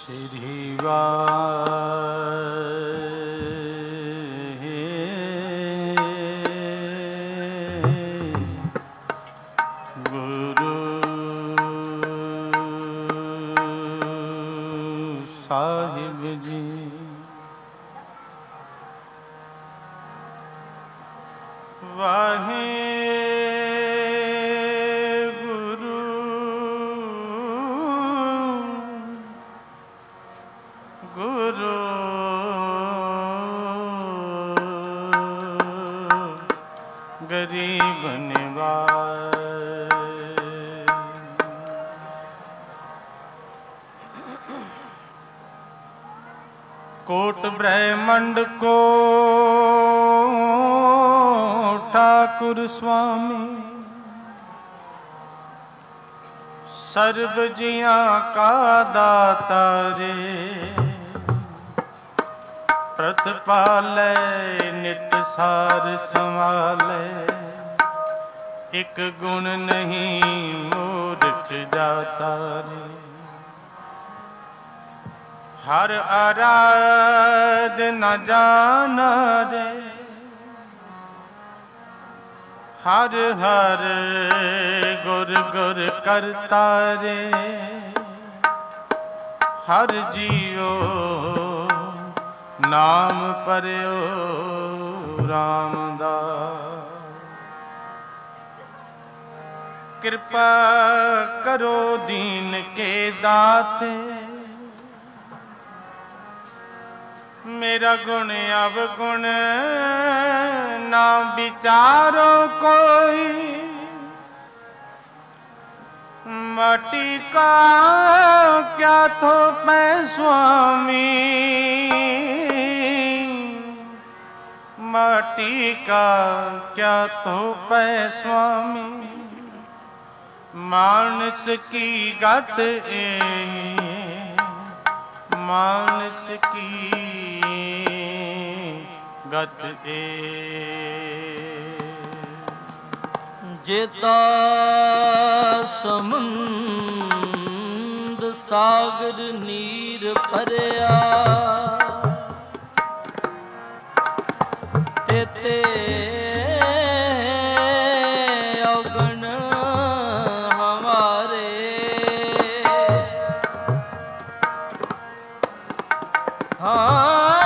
श्री वाहिगुरु साहिब जी। वाहिगुरु गुरु गरीब निवाज। कोट ब्रह्मंड को ठाकुर स्वामी, सर्ब जिया का दाता रे। प्रतिपालै नित सार संभालै, एक गुण नहीं मूर्ख जाता रे। हर आराध न जाना रे, हर हर गुर गुर करता रे। हर जियो नाम परयो रामदास। कृपा करो दीन के दाते, मेरा गुण अवगुण ना विचारो कोई। माटी का क्या थोप है स्वामी, माटी का क्या थोप है स्वामी। मानस की गत मानस की गत जेता समुंद सागर नीर भरिया, तेते अवगुण हमारे। हाँ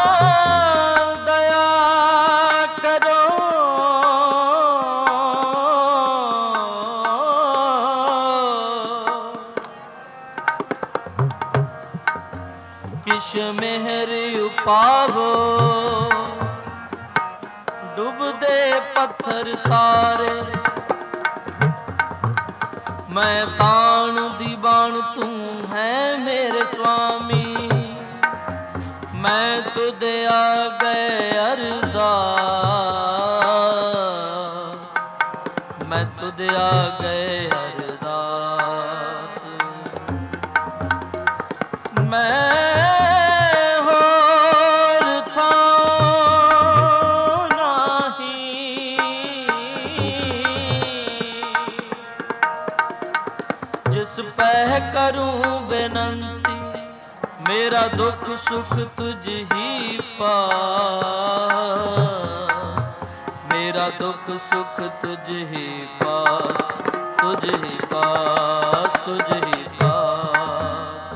मेहर उपावो, डूबदे पत्थर तारे। मैं ताण दीवान तू है मेरे स्वामी, मैं तुझे आ गए अरदास, मैं तुझे आ गए अरदास। मैं करूं बेनंती, मेरा दुख सुख तुझ ही पास। मेरा दुख सुख तुझ ही पास, तुझ ही पास, तुझ ही पास।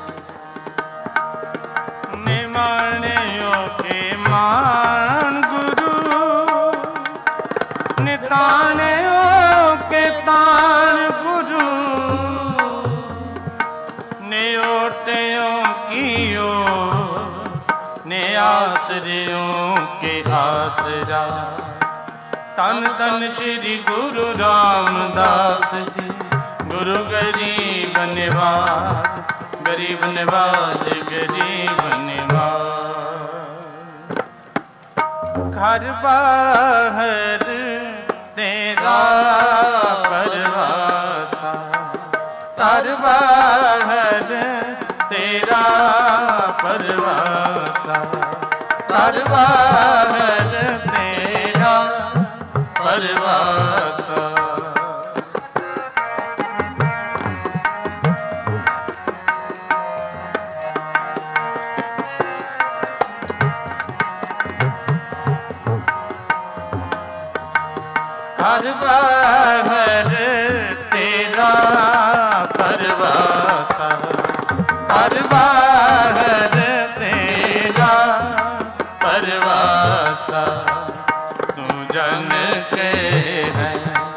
निमानियों के मान गुरु, नितानियों के तान गुरु। नेओटियों की ओर ने आसरियों के आसरा। तन तन श्री गुरु रामदास जी। गुरु गरीब निवाज, गरीब निवाज, गरीब निवाज। घर बाहर तेरा परवासा, घर बाहर तेरा परवासा। घर बाहर तेरा परवासा। ਕਰ ਬਾਹਰ ਤੇਰਾ ਪਰਵਾਸਾ, ਕਰ ਬਾਹਰ ਤੇਰਾ ਪਰਵਾਸਾ, ਤੂੰ ਜਨ ਕੇ ਹੈ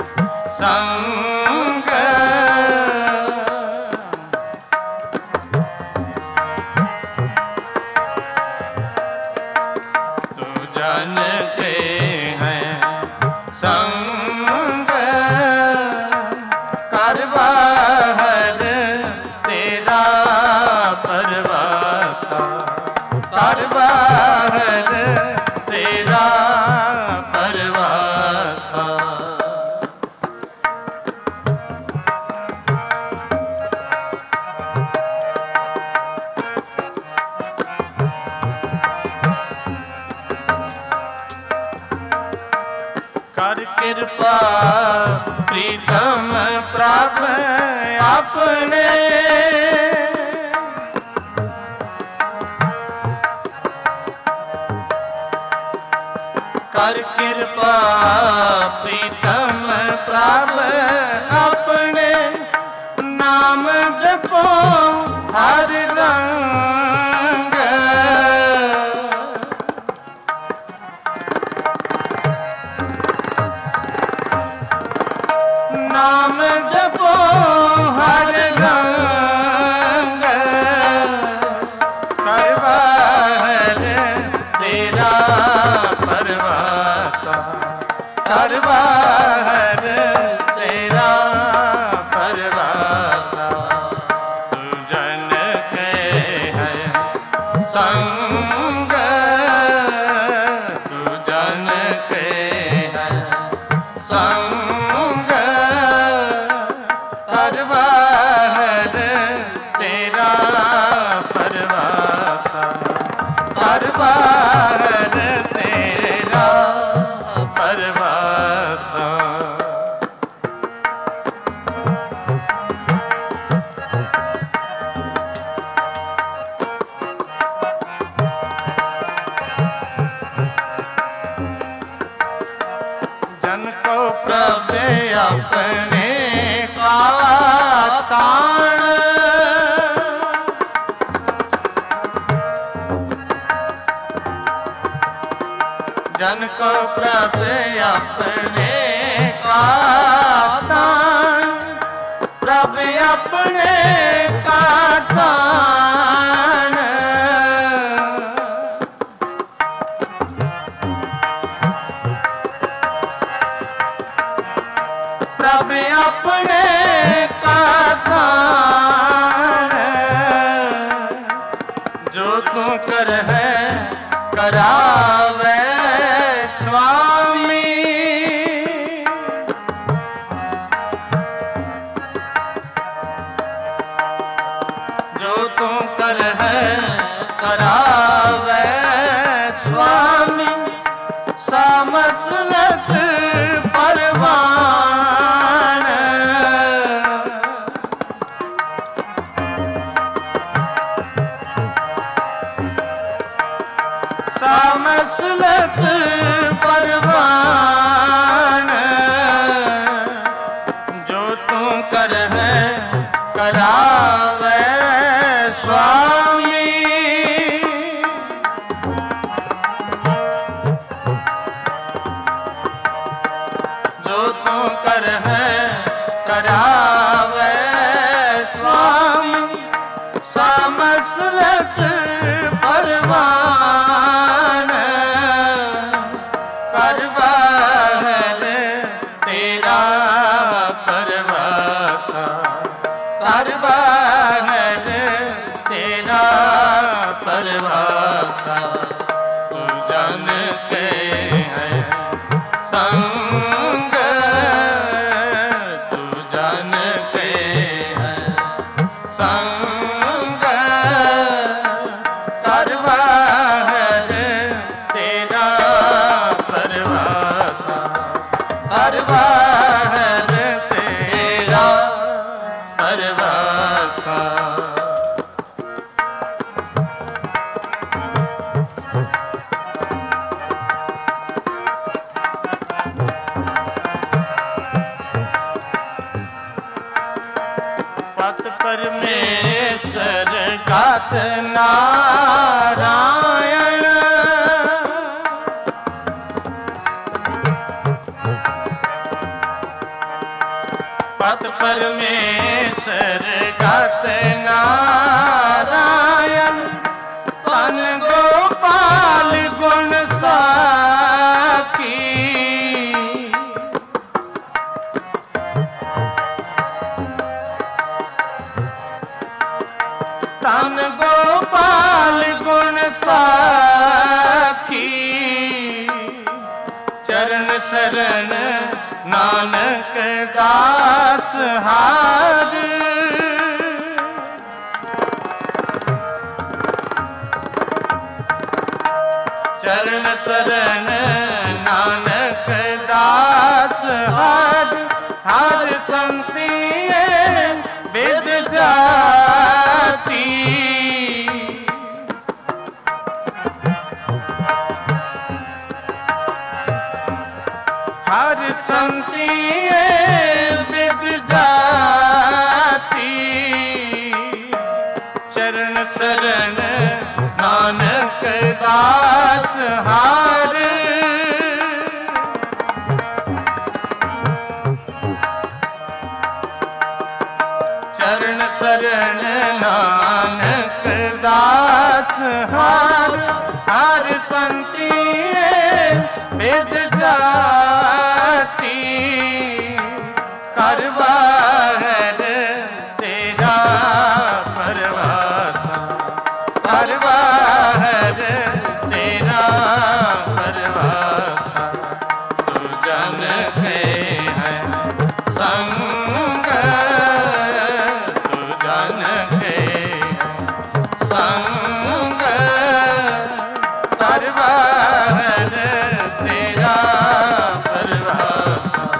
ਸੰਗ, ਤੂੰ ਜਨ ਕੇ ਹੈ ਸੰਗ, ਕਰ ਬਾਹਰ ਤੇਰਾ ਪਰਵਾਸਾ, ਕਰ ਬਾਹਰ ਤੇਰਾ ਪਰਵਾਸਾ। ਕਰ ਕਿਰਪਾ ਪ੍ਰੀਤਮ ਪ੍ਰਭ ਆਪਣੇ, ਕਰ ਕਿਰਪਾ ਪ੍ਰੀਤਮ ਪ੍ਰਭ ਆਪਣੇ, ਨਾਮ ਜਪੋ ਹਰ ਰੰਗ, ਨਾਮ ਜਪੋ ਹਰ ਰੰਗ, ਕਰ ਬਾਹਰ ਤੇਰਾ ਪਰਵਾਸਾ, ਕਰ ਬਾਹਰ ਤੇਰਾ ਪਰਵਾਸਾ, ਤੂੰ ਜਨ ਕੇ ਹੈ ਸੰਗ, ਤੂੰ ਜਨ ਕੇ ਹੈ ਸੰਗ, ਕਰ ਬਾਹਰ ਤੇਰਾ ਪਰਵਾਸਾ, ਕਰ ਬਾਹਰ ਤੇਰਾ ਪਰਵਾਸਾ। जन को प्रभ अपने का ताण, जन को प्रभ अपने का ताण, प्रभ अपने का ताण, प्रभ अपने का ताण, जो तू कर है करावे स्वामी, जो तू कर है करावे स्वामी, सामसलत परवान, सामसलत परवान, जो तू कर है करावे स्वामी, जो तू कर है करावे स्वामी, सामसलत परवान, कर बाहर तेरा परवासा, कर बाहर तेरा परवासा, तू जन के है संग, तू जन के है संग, कर बाहर तेरा परवासा, कर बाहर तेरा परवासा। गात नारायण पद परमेश्वर गात नारायण तन गोपाल गुण साखी तन गोपाल गुण साखी चरण शरण नानक दास हार चरण शरण नानक दास हार हर संति विद जाती हर संति विद जाती चरण शरण नानक दास हार चरण शरण नानक दास हार हर संति विद जाती करवाहर तेरा परवासा करवाहर तेरा परवासा तू जन के है संग तू जन के संग करवाहर तेरा परवासा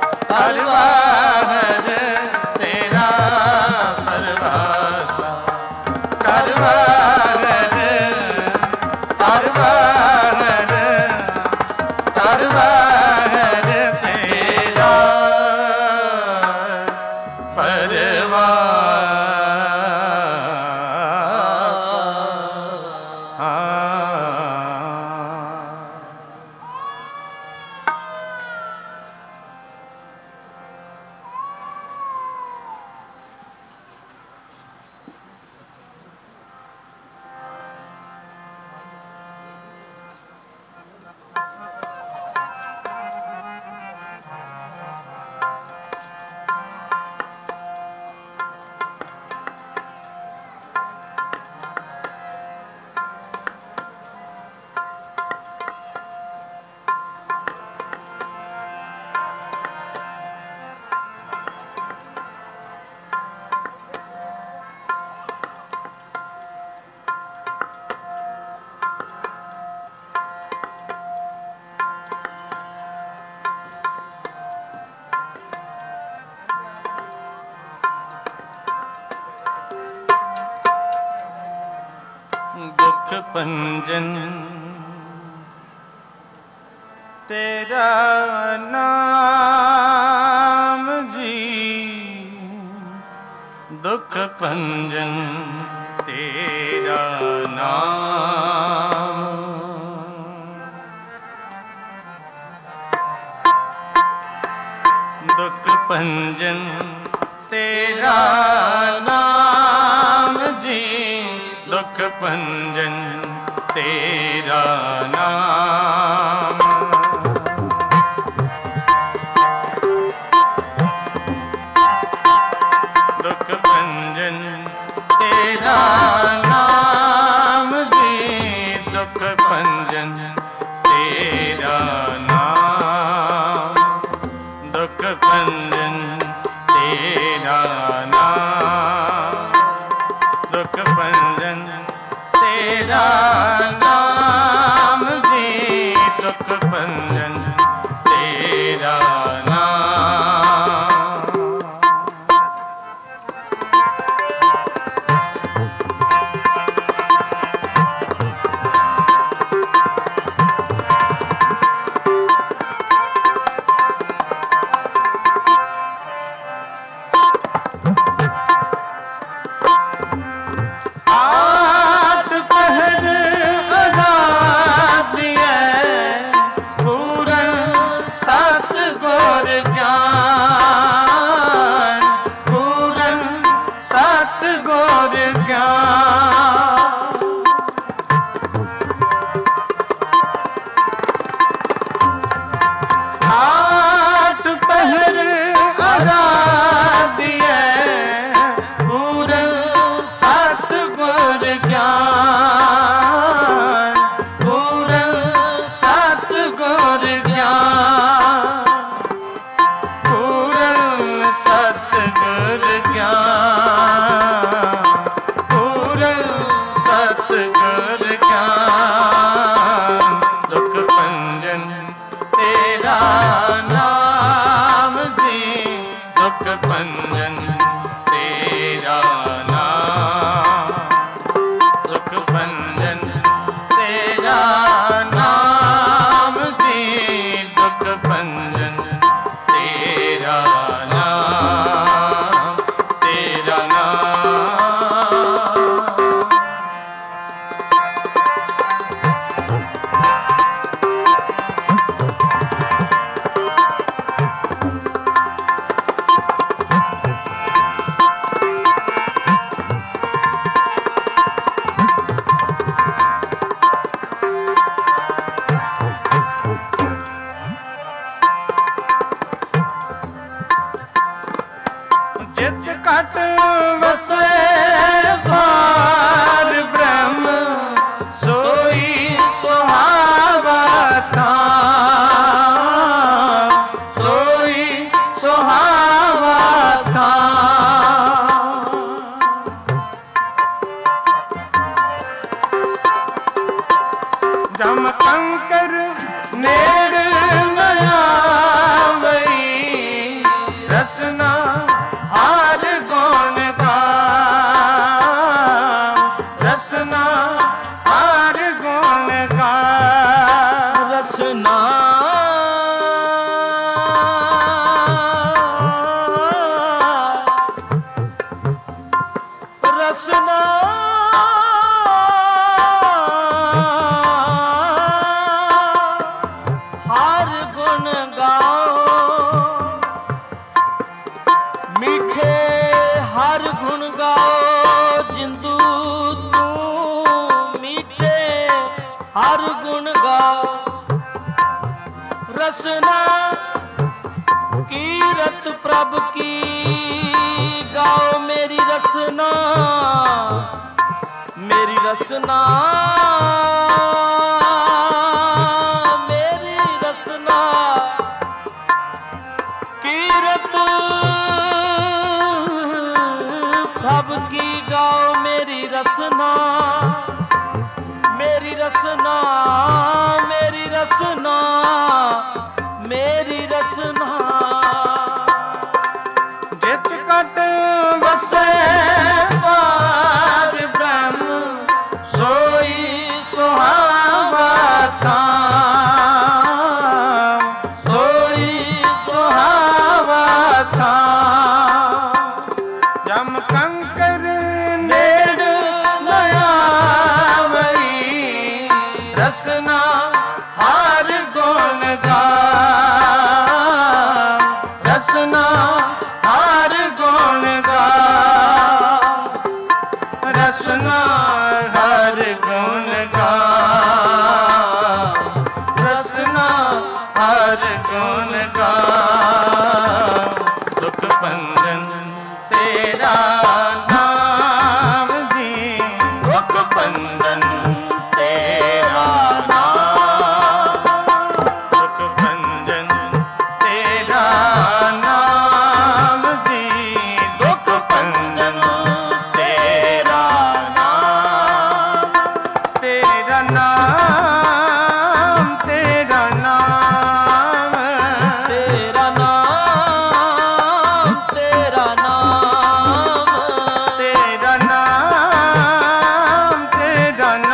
करवाहर तेरा परवासा करवाहर करवाहर करवाहर तेरा दुख पंजन तेरा नाम जी दुख पंजन तेरा नाम दुख पंजन तेरा नाम जी दुख पंजन तेरा नाम दुख पंजन तेरा नाम जी दुख पंजन तेरा नाम दुख पंजन तेरा नाम दुख पंजन तेरा नाम जी दुख पंजन तेरा नाम ਗਿਆਨ, ਪੂਰਨ ਸਤਿਗੁਰ ਗਿਆਨ, ਪੂਰਨ ਸਤਿਗੁਰ ਗਿਆਨ, ਪੂਰਨ ਸਤਿਗੁਰ ਗਿਆਨ। ਦੁਖ ਭੰਜਨ ਤੇਰਾ ਨਾਮ ਜੀ, ਦੁਖ ਭੰਜਨ ਤੇਰਾ ਨਾਮ, ਦੁਖ ਭੰਜਨ ਤੇਰਾ ਨਾਮ ਜੀ, ਦੁਖ ਭੰਜਨ ਤੇਰਾ ਨਾਮ, ਤੇਰਾ ਨਾਮ। ਜਿਤ ਘਟ ਵਸੈ ਪਾਰ ਬ੍ਰਹਮ, ਸੋਈ ਸੁਹਾਵਾ ਥਾਂ, ਸੋਈ ਸੁਹਾਵਾ ਥਾਂ। ਜਮ ਕੰਕਰ ਨੇੜ ਨ ਆਵਈ, ਰਸਨਾ ਹਰ ਗੁਣ ਗਾਮ, ਰਸਨਾ ਹਰ ਗੁਣ ਗਾਮ। ਰਸਨਾ ਰਸਨਾ ਹਰ ਗੁਣ ਗਾਓ, ਮੀਠੇ ਹਰ ਗੁਣ ਗਾਓ। ਜਿੰਦੂ ਤੂੰ ਮੀਠੇ ਹਰ ਗੁਣ ਗਾਓ। ਰਸਨਾ ਕੀਰਤ ਪ੍ਰਭ ਕੀ ਗਾਓ, ਮੇਰੀ ਰਸਨਾ, ਮੇਰੀ ਰਸਨਾ, ਮੇਰੀ ਰਸਨਾ। ਕੀਰਤ ਪ੍ਰਭ ਕੀ ਗਾਓ, ਮੇਰੀ ਰਸਨਾ, ਮੇਰੀ ਰਸਨਾ, ਮੇਰੀ ਰਸਨਾ, ਮੇਰੀ ਰਸਨਾ। ਜਿਤ ਘਟ ਵਸੈ ਪਾਰ ਬ੍ਰਹਮ, ਸੋਈ ਸੁਹਾਵਾ ਥਾਂ, ਸੋਈ ਸੁਹਾਵਾ ਥਾਂ। ਜਮ ਕੰਕਰ ਨੇੜ ਨ ਆਵਈ, ਰਸਨਾ ਹਰ ਗੁਣ ਗਾਮ, ਰਸਨਾ ਹਰ ਗੁਣ ਗਾਮ, ਰਸਨਾ ਹਰ ਗੁਣ ਗਾਮ, ਰਸਨਾ ਹਰ ਗੁਣ ਗਾਮ। ਦੁਖ ਭੰਜਨ ਤੇਰਾ ਨਾਮ ਜੀ, ਦੁਖ ਭੰਜਨ ਤੇਰਾ ਨਾਮ, ਦੁਖ ਭੰਜਨ ਤੇਰਾ ਨਾਮ ਜੀ, ਦੁਖ ਭੰਜਨ ਤੇਰਾ ਨਾਮ, ਤੇਰਾ ਨਾਮ, ਤੇਰਾ ਨਾਮ, ਤੇਰਾ ਨਾਮ, ਤੇਰਾ ਨਾਮ, ਤੇਰਾ ਨਾਮ, ਤੇਰਾ ਨਾਮ।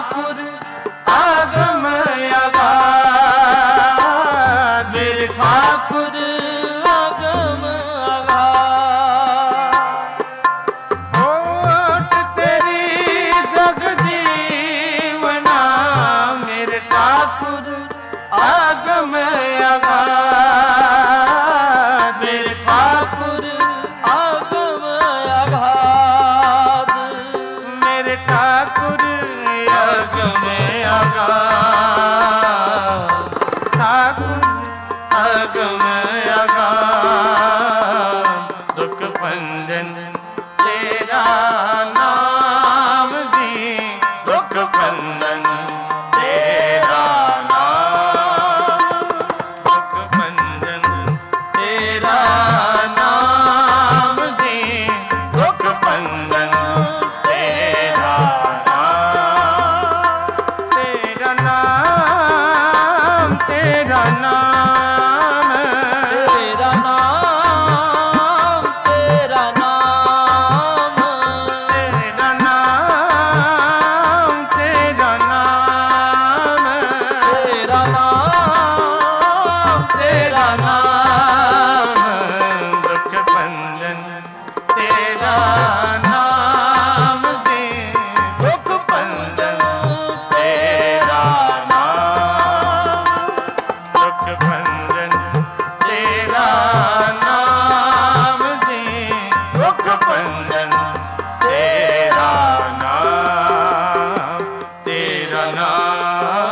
ठाकुर आगम अगाध, मेरे ठाकुर आगम अगाध। ओट तेरी जग जीवना, मेरे ठाकुर आगम अगाध, मेरे ठाकुर आगम अगाध। मेरे ठाकुर आगम अगाध, ठाकुर आगम अगाध। दुख भंजन तेरा नाम दी, दुख भंजन तेरा नाम, दुख भंजन तेरा नाम दी, दुख भंजन तेरा नाम, तेरा नाम, तेरा नाम, तेरा नाम, तेरा नाम, तेरा नाम, तेरा नाम, तेरा नाम, तेरा नाम, दुख भंजन तेरा नाम दे, दुख भंजन तेरा नाम, दुख भंजन तेरा नाम दे, दुख भंजन तेरा नाम, तेरा नाम।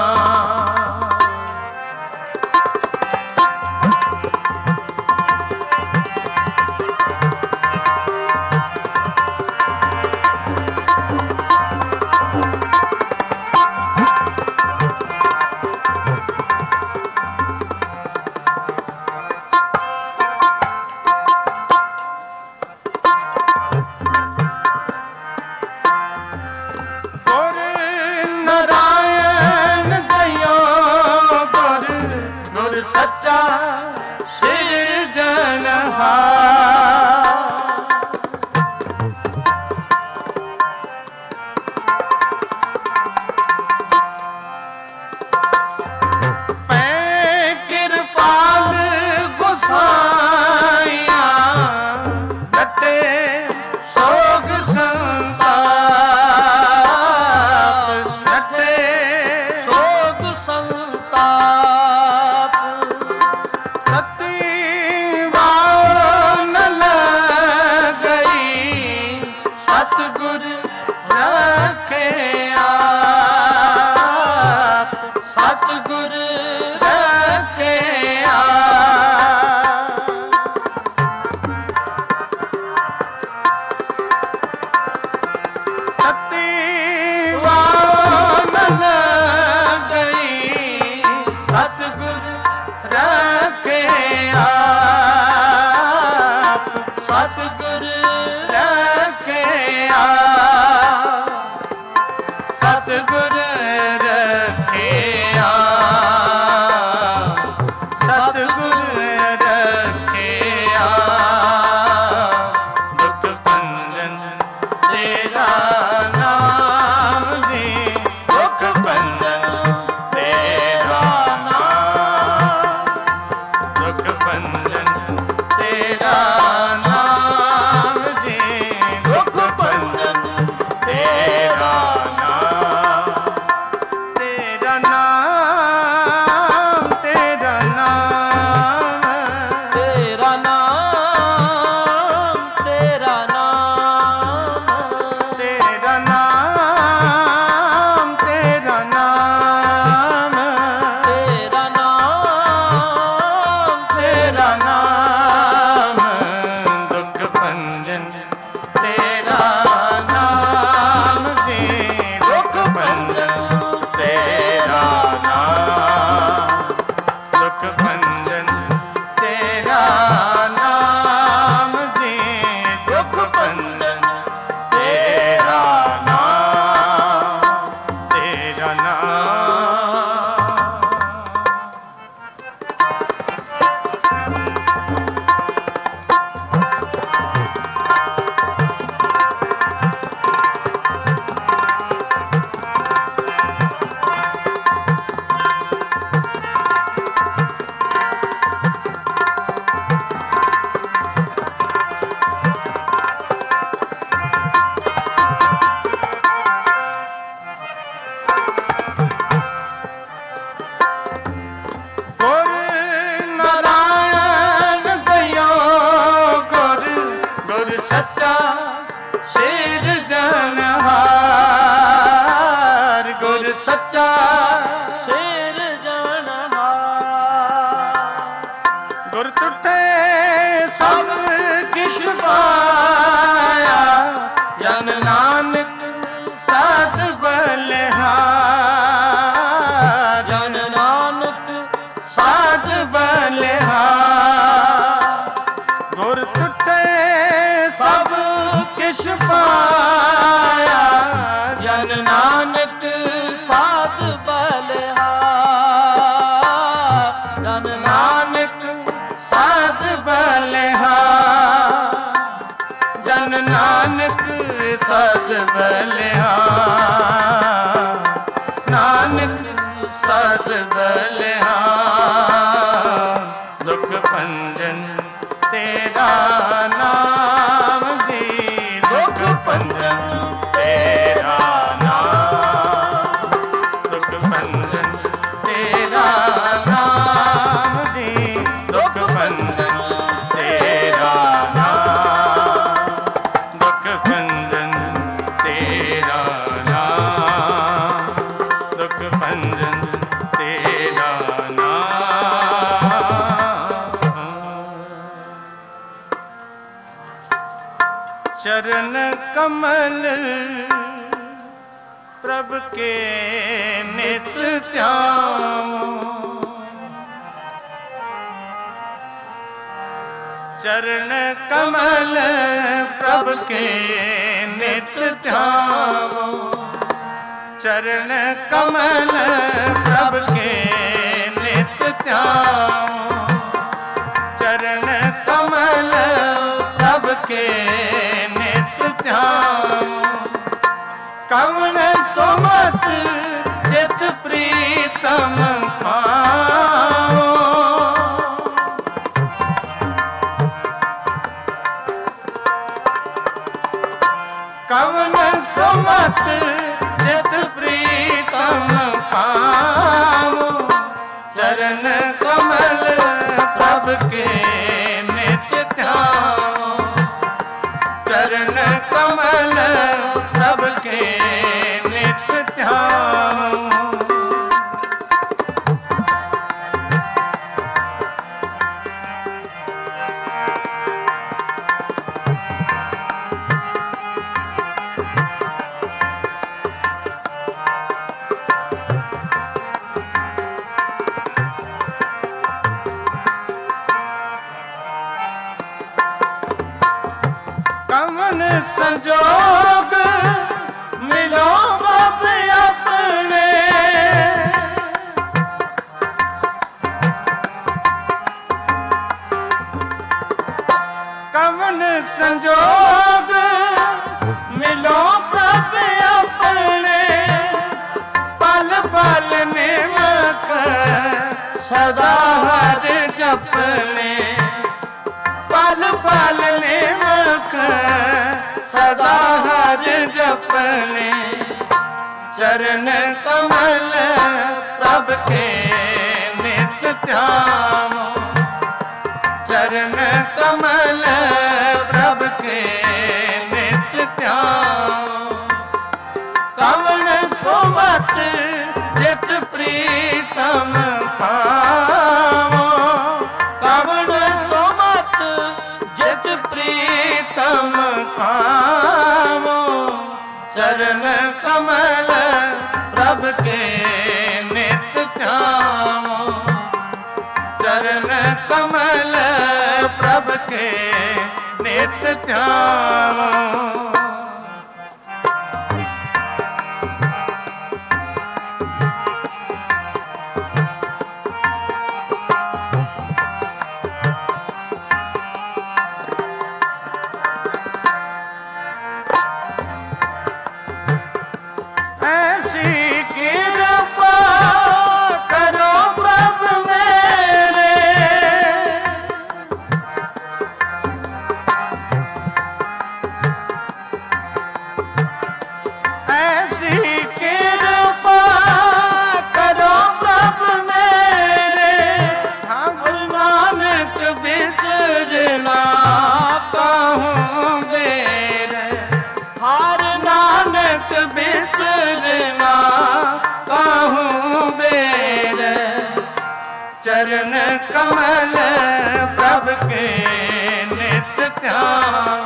गुर नारायण दयो, गुर गुर सच्चा सिरजनहार। पै कृपाल गोसाइया, डटे सोग संताप, डटे सोग संताप। सती वाव न लगई, सतगुर रखे आप, सतगुर रखे आप। सती वाव न लगई, सतगुर रखे आप, सतगुर रखे आप, सतगुर रखे आप, सतगुर रखे आप। दुख भंजन तेरा नाम दे, दुख भंजन तेरा नाम, दुख भंजन तेरा नाम दे, दुख भंजन तेरा नाम, तेरा नाम, तेरा नाम, तेरा नाम, तेरा नाम, तेरा नाम, तेरा नाम, तेरा नाम, तेरा नाम, दुख भंजन तेरा नाम दे, दुख भंजन तेरा नाम, दुख भंजन तेरा नाम दे, दुख भंजन तेरा नाम, तेरा नाम। सिरजनहार गुर सच्चा सिरजनहार। गुर टुटे सब किश पाया जन नानक साध बलिहार जन नानक साध बलिहार। गुर टुटे सब किश पाया जन नानक साध बलिहार जन नानक साध बलिहार जन नानक साध बलिहार नानक साध बलिहार। दुख भंजन तेरा नाम जी दुख भंजन तेरा नाम दुख भंजन तेरा नाम जी दुख भंजन तेरा नाम दुख भंजन तेरा नाम दुख भंजन तेरा नाम। चरण कमल प्रभ के नित ध्यान चरण कमल प्रभ के नित ध्यान चरण कमल प्रभ के नित ध्यान चरण कमल प्रभ के नित ध्यान। कवन सुमत जित प्रीतम पाओ कवन सुमत जित प्रीतम पाओ चरण कमल प्रभ के नित ध्यान चरण कमल प्रभ के नित ध्यान। कवन संजोग मिलो बाप अपने कवन संजोग मिलो प्रभ अपने पल पल निमक सदा हर जपने पल पल निमक सदा हर जपने चरण कमल प्रभ के नित ध्यान चरण कमल प्रभ के नित ध्यान। कवन सुमत जित प्रीतम पाओ कवन सुमत जित प्रीतम पाओ चरण कमल प्रभ के नित ध्यान चरण कमल प्रभ के नित ध्यान। ऐसी कृपा करो प्रभु मेरे कमल प्रभ के नित ध्यान,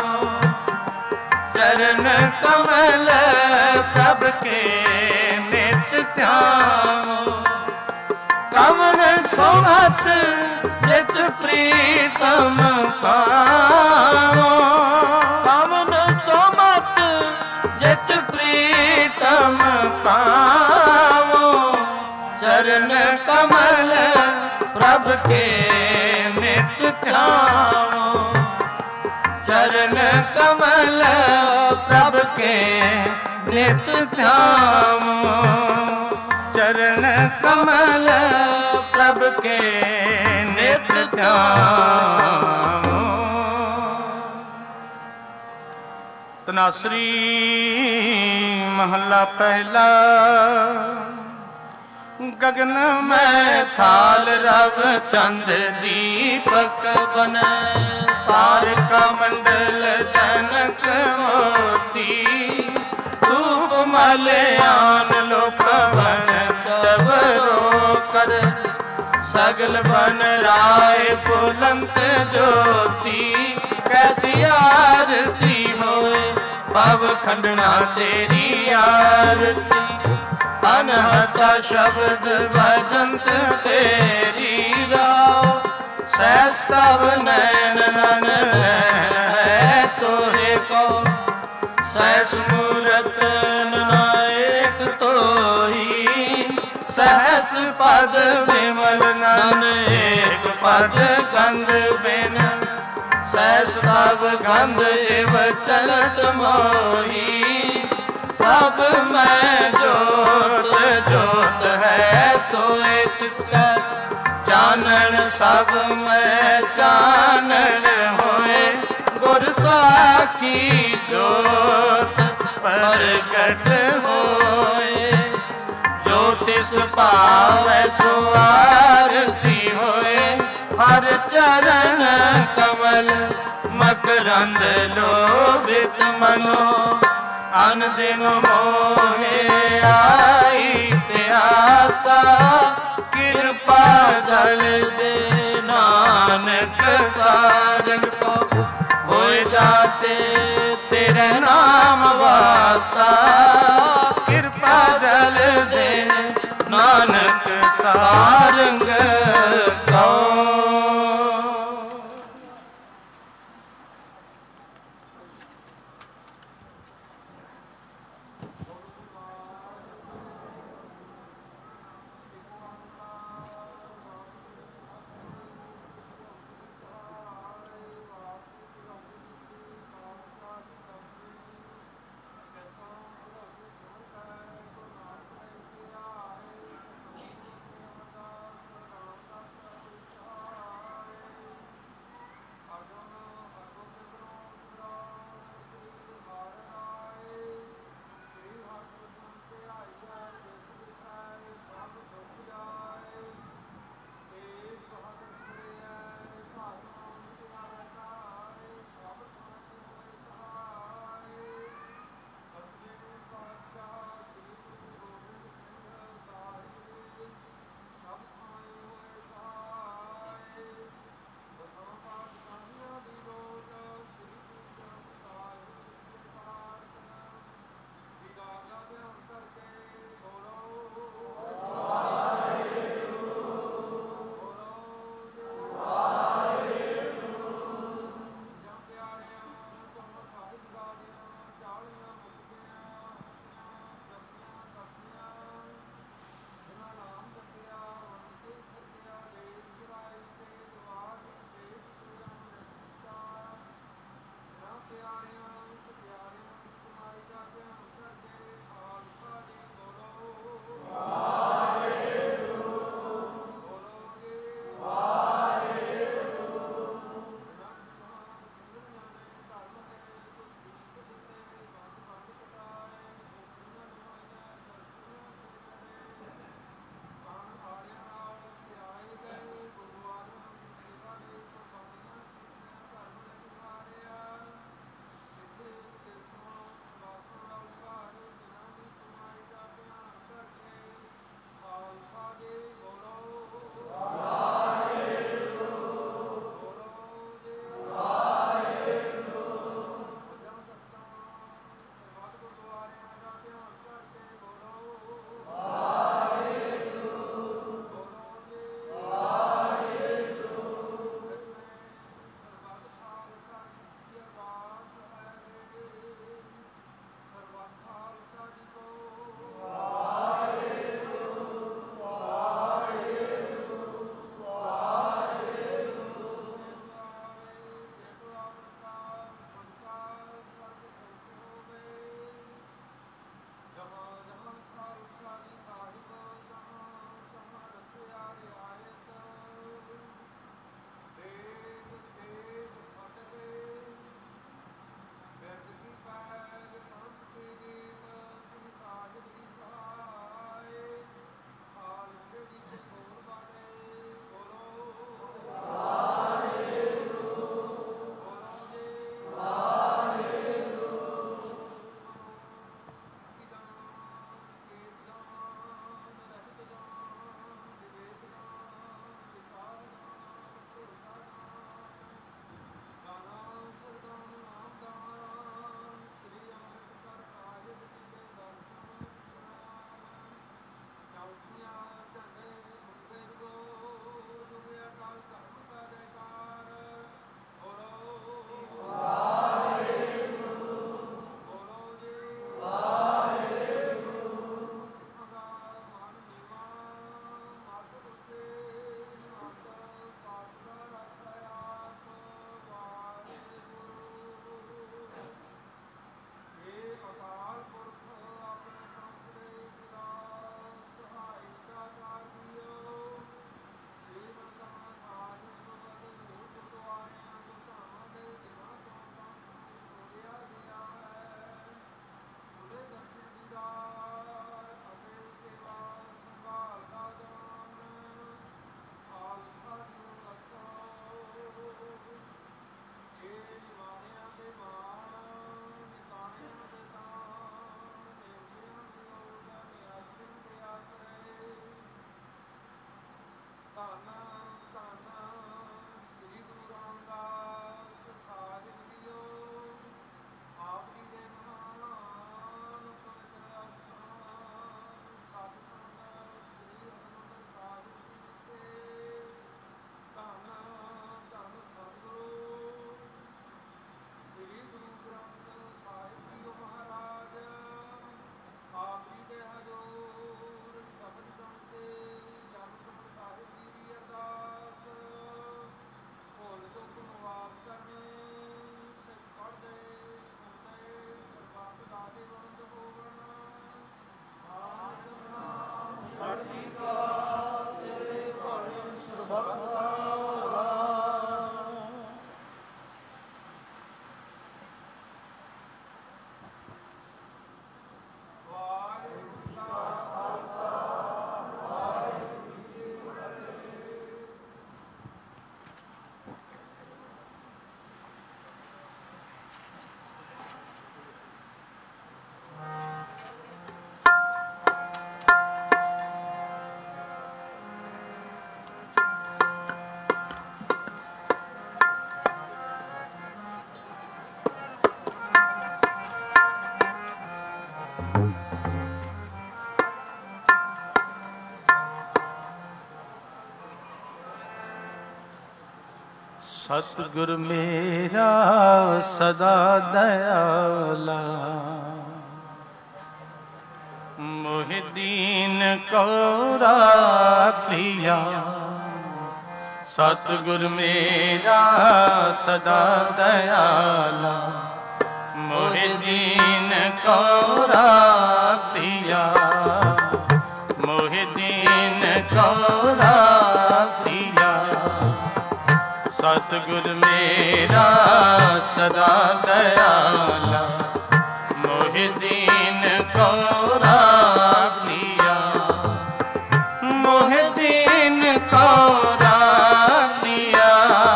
चरण कमल प्रभ के नित ध्यान। कवन सुमत चित प्रीतम पावो, कवन सुमत चित प्रीतम पावो। चरण कमल प्रभ के नित ध्यावो, चरण कमल प्रभ के नित ध्यावो। चरण कमल प्रभ के नित ध्यावो। तनासरी महला पहला। गगन में थाल रव चंद दीपक बने, तारका मंडल जनक मोती। धूप मलयान लोकवन चबरो कर, सगल बन राय फुलंत ज्योति। कैसी आरती होए भव खंडना तेरी आरती। अनहता शब्द भजंत तेरी राव, सहस तब नैन नन है तोरे को। सहस मूरत नायक तो ही, सहस पद विमल नन एक पद गंध बिन। सहस तब गंध इव चलत मोही, सब में जोत जोत है सोए तिसका। चानन सब में चानन होए, गुर साखी जोत प्रगट होए। ज्योतिष पावै सो आरती होए, हर चरण कमल मकरंद लोभित मनो। अन दिन मोहे आई प्यासा, कृपा जल दे नानक सारंग को। हो जाते तेरे नाम वासा, कृपा जल दे नानक सारंग को। ਸਤਿਗੁਰ ਮੇਰਾ ਸਦਾ ਦਇਆਲਾ, ਮੋਹਿ ਦੀਨ ਕੋ ਰਾਖਿਆ। ਸਤਿਗੁਰ ਮੇਰਾ ਸਦਾ ਦਇਆਲਾ, ਮੋਹਿ ਦੀਨ ਕੋ ਰਾਖਿਆ। ਮੋਹਿ ਦੀਨ ਕੋ ਰਾਖਿਆ। ਸਤਿਗੁਰ ਮੇਰਾ ਸਦਾ ਦਇਆਲਾ, ਮੋਹਿ ਦੀਨ ਕੋ ਰਾਖਿਆ। ਮੋਹਿ ਦੀਨ ਕੋ ਰਾਖਿਆ।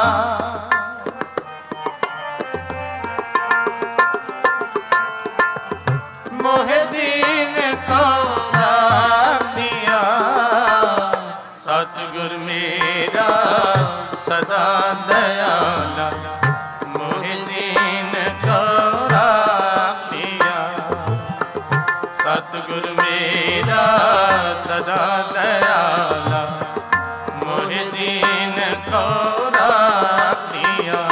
ਮੋਹਿ ਦੀਨ ਕੋ ਰਾਖਿਆ। ਸਤਿਗੁਰ ਮੇਰਾ ਸਦਾ ਦਇਆਲਾ, ਮੋਹਿ ਦੀਨ ਕੋ ਰਾਖਿਆ। ਸਤਿਗੁਰ ਮੇਰਾ ਸਦਾ ਦਇਆਲਾ, ਮੋਹਿ ਦੀਨ ਕੋ ਰਾਖਿਆ।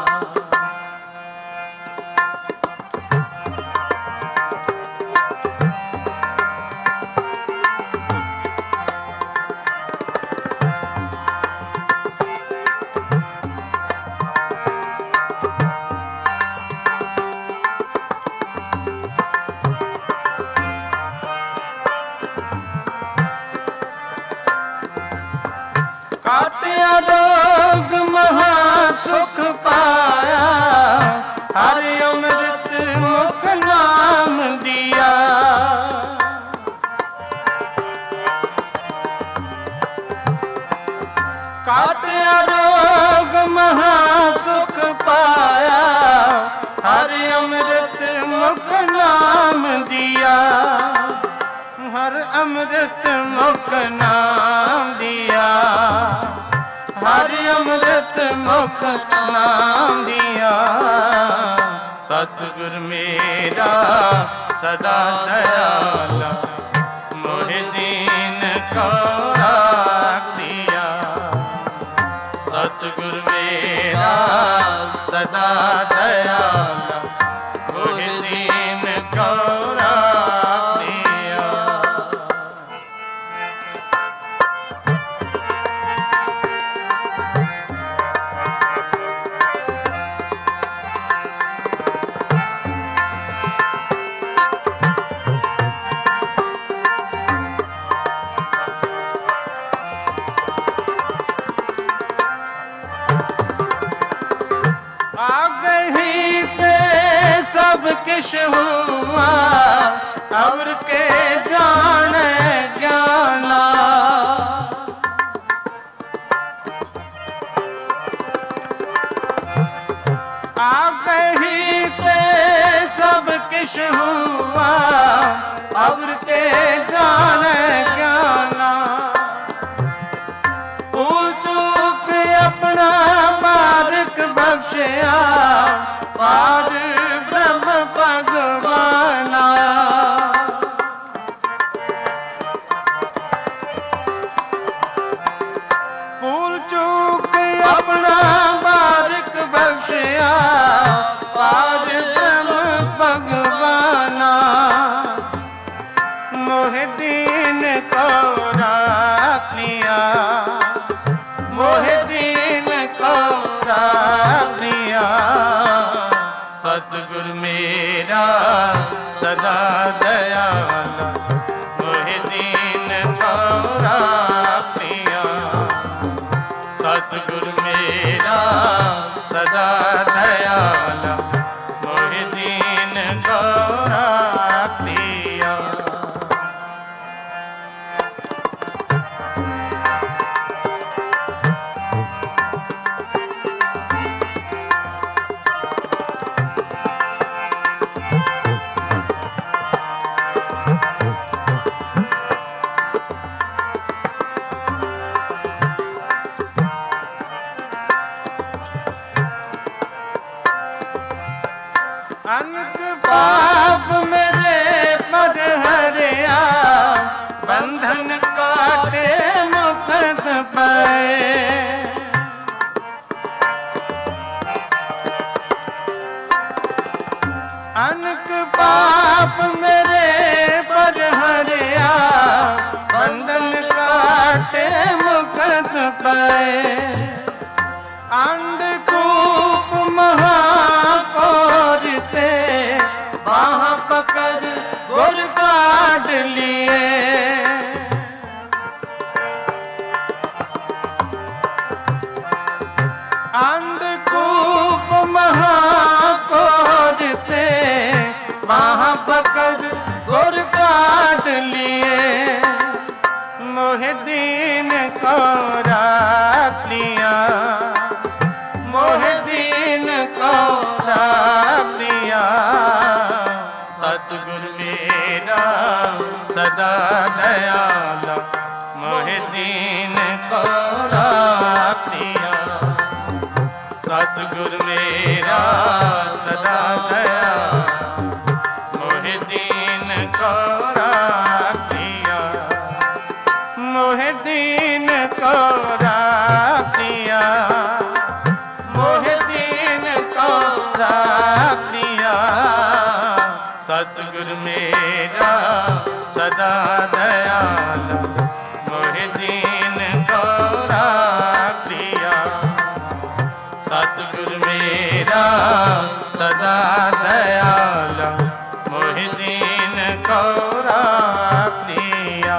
ਕਾਟਿਆ ਰੋਗ ਮਹਾ ਸੁਖ ਪਾਇਆ, ਹਰਿ ਅੰਮ੍ਰਿਤ ਮੁਖ ਨਾਮ ਦਿਆ। ਕਾਟਿਆ ਰੋਗ ਮਹਾ ਸੁਖ ਪਾਇਆ, ਹਰਿ ਅੰਮ੍ਰਿਤ ਮੁਖ ਨਾਮ ਦਿਆ। ਹਰਿ ਅੰਮ੍ਰਿਤ ਮੁਖ ਨਾਮ ਦਿਆ। ਹਰਿ ਅੰਮ੍ਰਿਤ ਮੁਖ ਨਾਮ ਦਿਆ। ਸਤਿਗੁਰ ਮੇਰਾ ਸਦਾ ਦਇਆਲਾ, ਮੋਹਿ ਦੀਨ ਕੋ ਰਾਖਿਆ। ਸਤਿਗੁਰ ਮੇਰਾ ਸਦਾ ਦਇਆਲਾ, ਮੋਹਿ ਦੀਨ ਕੋ ਰਾਖਿਆ। आगही पे सब किश हुआ, और के जाने ज्ञाना। आगही पे सब किश हुआ, और के जाने ज्ञाना। भूल चूक अपना बारिक बख्शिया, पार ब्रह्म भगवाना। भूल चूक अपना बारिक बख्शिया, पार ब्रह्म भगवाना। मोहि दीन को राखिया। मोहि दीन को राखिया। सतिगुर मेरा सदा दयाला, मोहि दीन को राखिया। सतिगुर मेरा सदा दयाला, मोहि दीन को राखिया। आप मेरे पर हरिया, बंधन काटे मुकत पाए। अंधकूप महापौर ते, बाह पकड़ गुर काट लिए। अंधकूप महापौर ते, बाह पकड़ गुर काट लिए। मोहे दीन को राख लिया, मोहे दीन को राख लिया। सतगुरु मेरा सदा दयाला, मोहे दीन को राख लिया। सतगुरु मेरा सदा दयाला, मोहे दीन को राख लिया। मोहे दीन को राख लिया, मोहे दीन को राख लिया। सतगुरु मेरा सदा दयाला, मोहे दीन को राख लिया। सतगुरु मेरा सदा दयाला, मोहे दीन को राख लिया।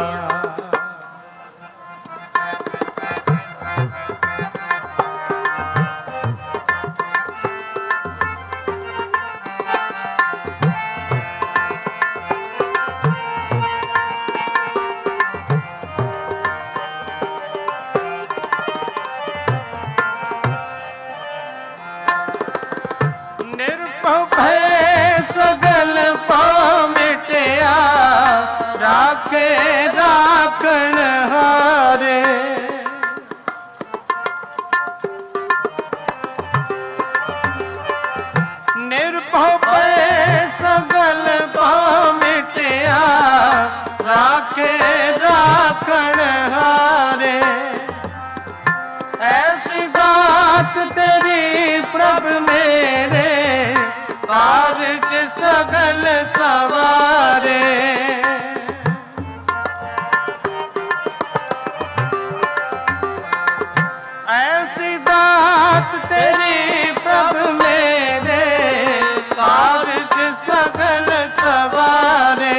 सगल पाँव मिटिया, राखे राखण हारे। निर्भव भय सगल पाँव मिटिया, राखे राखण हारे। ऐसी बात तेरी प्रभ मेरे, कारज सगल सवारे। ऐसी बात तेरी प्रभ मेरे, कारज सगल सवारे।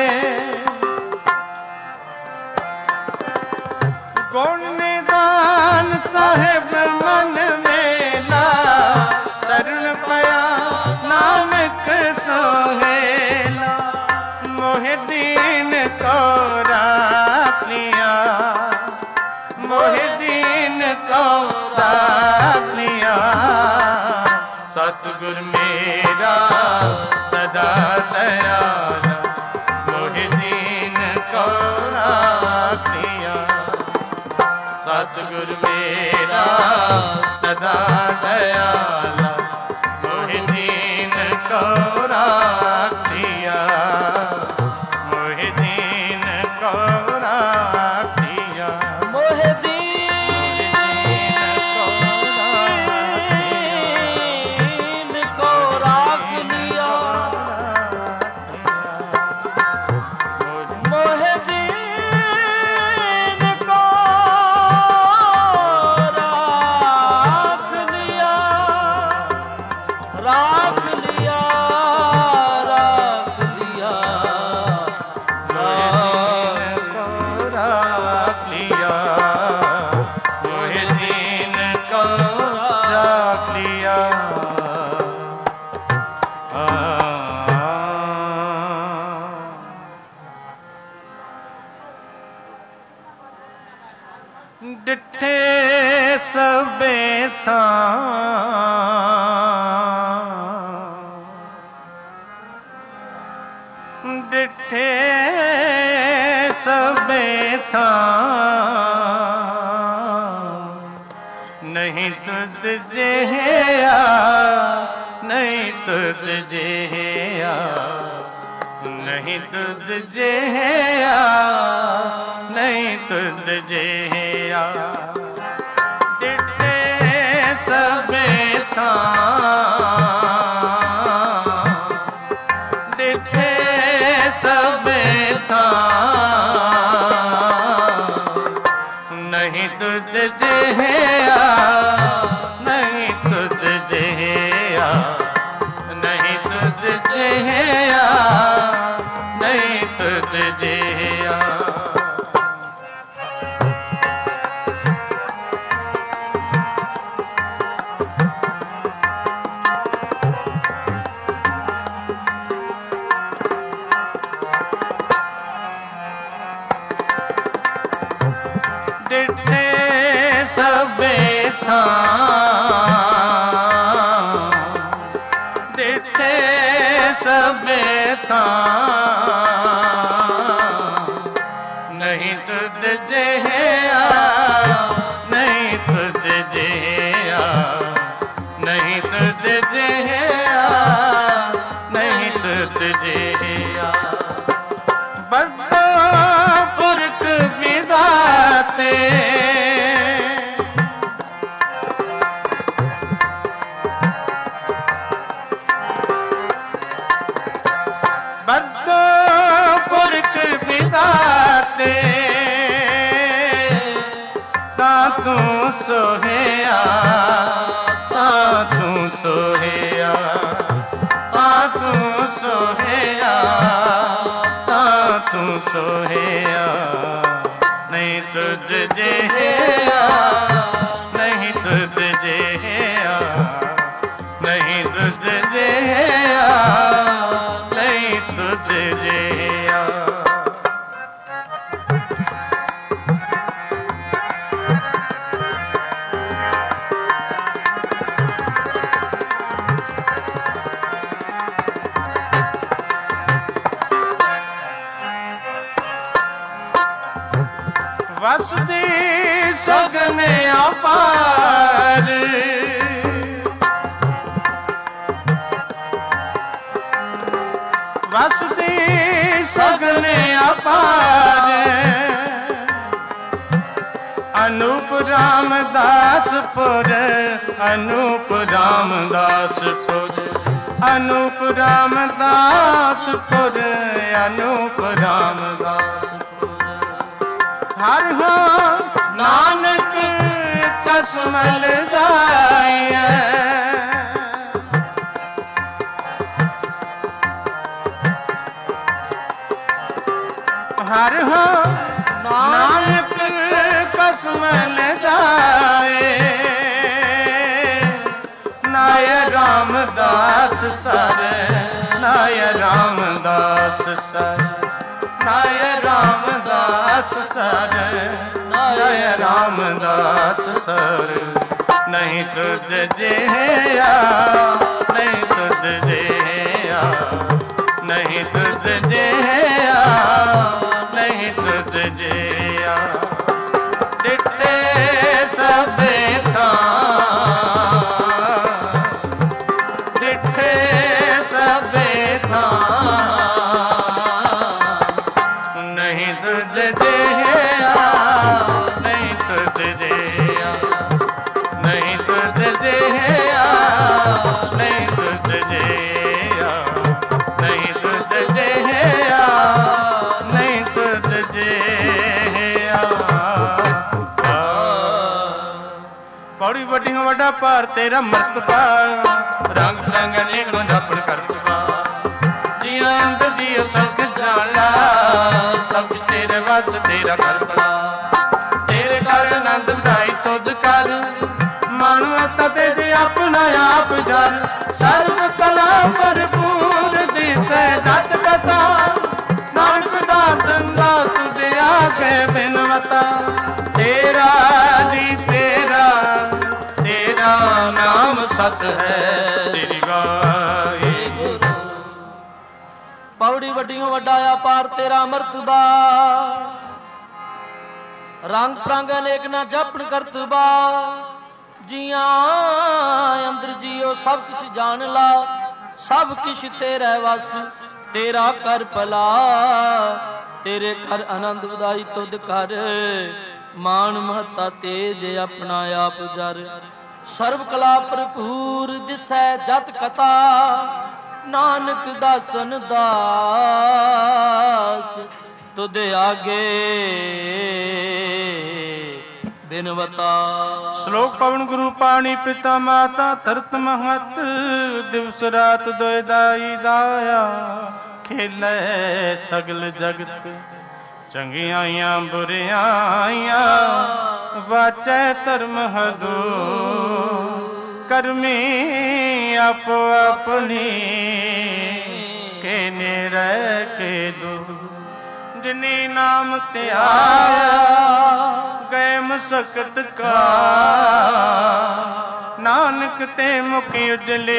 गुण निदान साहिब मन मेला, शरण पया नानक सोहेला। मोहे दीन को राख लिया, मोहे दीन को राख लिया। सतगुर मेरा सदा दयाला, मोहे दीन को राख लिया। सतगुर मेरा सदा दयाला, मोहे दीन को राख लिया। मोहे दीन को राख लिया। मोहे दीन को राख लिया। मोहे दीन को राख लिया। राख लिया, राख लिया। राख लिया, मोहे दीन को राख लिया। डिठे सबे थां, डिठे सबे थां। नहीं तुझ जिया, नहीं तुझ जिया, नहीं तुझ जिया, नहीं तुझ जिया। डिठे सबे थां, डिठे सबे नहीं तुझ जिया, नहीं तुझ जिया, नहीं तुझ जिया, नहीं तुझ जिया। डिठे सबे डिठे सबे नहीं तुझ जिया, नहीं तुझ जिया, नहीं तुझ जिया, नहीं तुझ जिया। बड़ो पुरख विधाते बड़ो पुरख विधाते तू सोहया, तू सोहया, तू सोहया, तू सोहया। नहीं तुझ जिया, नहीं तुझ जिया, नहीं तुझ जिया, नहीं तुझ जिया। वसुदी सगन अपार, वसुदी सगन अपार। अनूप रामदासपुर, अनूप रामदासपुर, अनूप रामदासपुर, अनूप रामदासपुर। हर हो नानक कसमल गाय, हर हो नानक कसमल गाए। नाय रामदास सर, नाय रामदास सर, नाय रामदास सर, नाय रामदास सर। नहीं तुझ जिया, नहीं तुझ जिया, नहीं तुझ जिया, नहीं तुझ जिया। डिठे सबे डिठे सबे नहीं तुझ जिया, नहीं तुझ जिया, नहीं तुझ जिया, नहीं तुझ जिया, नहीं तुझ जिया, नहीं तुझ जिया। बड़ी वड्डी वड्डा भार तेरा मर्तबा, रंग बिरंग अनेक जपन करतबा। जिया अंदर जियो सब कुछ जान ला, सब कुछ तेरे वस तेरा कर भला। तेरे कर आनंद ਵਧਾਈ तुद कर, मानवता दे दे अपना आप जर। सर्व कला भरपूर दिसै जत कथा, नानक दास दास तुझे आगे बिनवता। तेरा जी तेरा, तेरा नाम सत है श्री वाहिगुरु। पौड़ी वड्डियों वड्डा अपार तेरा मर्तबा, रंग प्रंग अनेक ना जपन करतबा। जिया अंदर जियो सब किछ जान ला, सब किछ तेरा वस तेरा कर भला। तेरे कर आनंद ਵਧਾਈ तुद कर, मान महता तेज अपना आप जर। सर्व कला भरपूर दिसै जत कथा, नानक दासन दास ਤੁਧ ਆਗੇ ਬਿਨਵਤਾ। ਸ਼ਲੋਕ ਪਵਨ ਗੁਰੂ ਪਾਣੀ ਪਿਤਾ ਮਾਤਾ ਧਰਤ ਮਹਤ ਦਿਵਸ ਰਾਤ ਦੋਇ ਦਾਈ ਦਾਇਆ ਖੇਲੇ ਸਗਲ ਜਗਤ ਚੰਗਿਆਈਆਂ ਬੁਰਿਆਈਆਂ ਵਾਚੈ ਧਰਮ ਹਦੂ ਕਰਮੀ ਆਪੋ ਆਪਣੀ ਕੇ ਨਿਰੈ ਕੇ ਦੂ। ਜਿਨੀ ਨਾਮ ਤੇ ਆਇਆ ਗਏ ਮਸਕਤ ਕਾ ਨਾਨਕ ਤੇ ਮੁਖ ਉਜਲੇ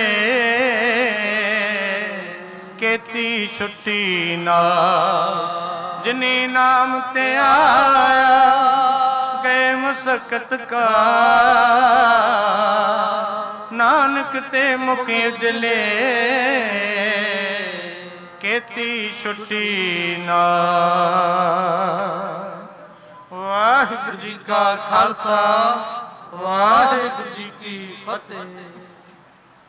ਕੀਤੀ ਛੁੱਟੀ ਨਾ। ਜਿਨੀ ਨਾਮ ਤੇ ਆਇਆ ਗਏ ਮਸਕਤ ਕਾ ਨਾਨਕ ਤੇ ਮੁਖ ਉਜਲੇ ਕੀਤੀ ਛੁੱਟੀ ਨਾ। ਵਾਹਿਗੁਰੂ ਜੀ ਕਾ ਖਾਲਸਾ ਵਾਹਿਗੁਰੂ ਜੀ ਕੀ ਫਤਿਹ।